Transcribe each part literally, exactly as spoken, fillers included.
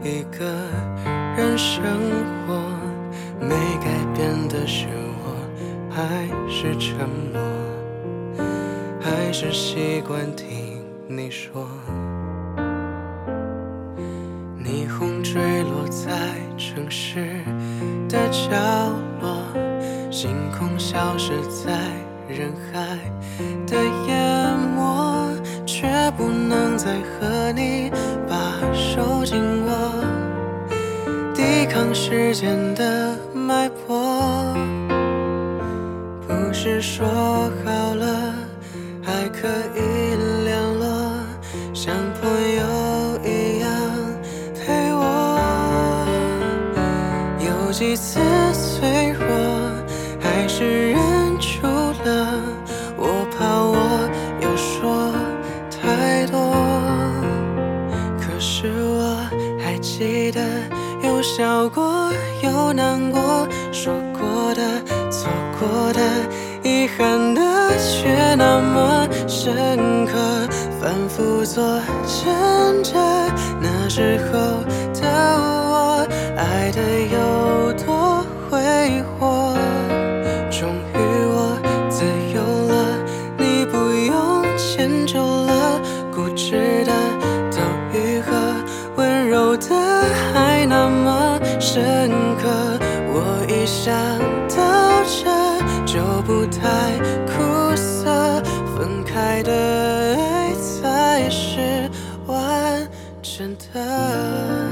一个人生活，没改变的是我还是沉默，还是习惯听你说。霓虹坠落在城市的角落，星空消失在人海的淹没，却不能再和你把手紧握，抵抗时间的脉搏。不是说好了还可以联络，像朋友一样陪我。有几次脆弱还是忍住了，我怕我又说太多。可是我还记得有笑过有难过，说过的做过的遗憾的却那么深刻，反复做挣扎。那时候的我爱的有多挥霍，终于我自由了，你不用迁就了，固执的都愈合，温柔的还那么深刻。我一想到这就不太苦涩，分开的爱才是完整的。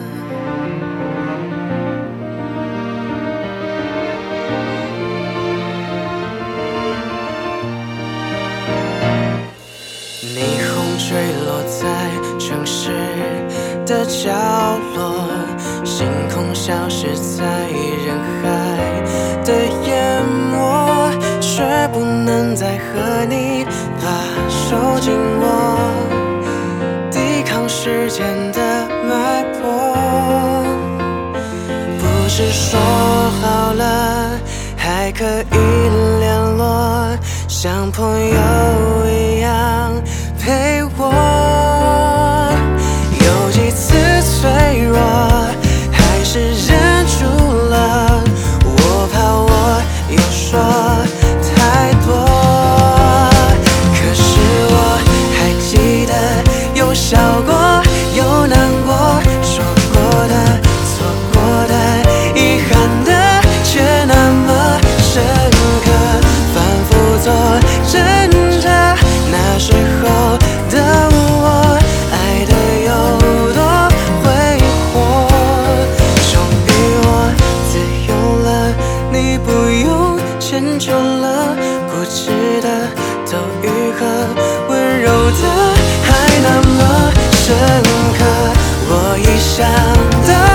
霓虹坠落在城市的角落，星空消失在人海的淹没，却不能再和你把手紧握，抵抗时间的脉搏。不是说好了还可以联络，像朋友一样陪我。有几次脆弱还是忍住了，我怕我又说太多。可是我还记得有笑过有难过，说过的做过的遗憾的却那么深刻，反复做挣扎。那时候的我爱的有多挥霍，终于我自由了，你不用迁就了，固执的都愈合，温柔的还那么深刻。我一想到